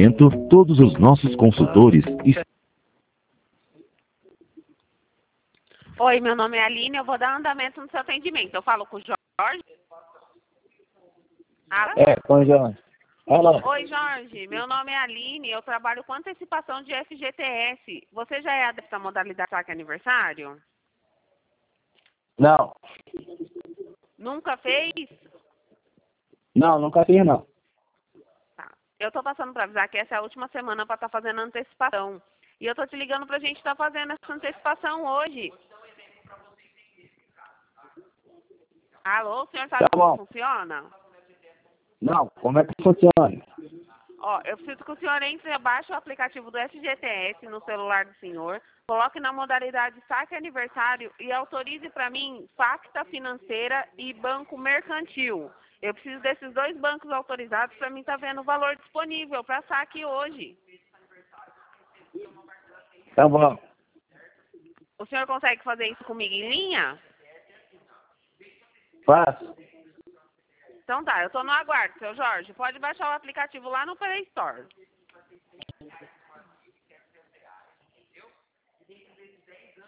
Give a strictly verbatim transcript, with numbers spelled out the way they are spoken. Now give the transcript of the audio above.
momento, todos os nossos consultores estão... Oi, meu nome é Aline, eu vou dar andamento no seu atendimento. Eu falo com o Jorge? Alô? É, com o Jorge. Alô? Oi, Jorge, meu nome é Aline, eu trabalho com antecipação de F G T S. Você já é adepto à modalidade saque aniversário? Não. Nunca fez? Não, nunca fiz, não. Tá. Eu tô passando para avisar que essa é a última semana para estar fazendo antecipação. E eu tô te ligando pra gente estar fazendo essa antecipação hoje. Alô, o senhor sabe Tá como bom. funciona? Não, como é que funciona? Ó, eu preciso que o senhor entre, baixe o aplicativo do F G T S no celular do senhor, coloque na modalidade saque aniversário e autorize para mim Facta Financeira e Banco Mercantil. Eu preciso desses dois bancos autorizados para mim estar vendo o valor disponível para saque hoje. Tá bom. O senhor consegue fazer isso comigo em linha? Faço. Então tá, eu tô no aguardo, seu Jorge. Pode baixar o aplicativo lá no Play Store.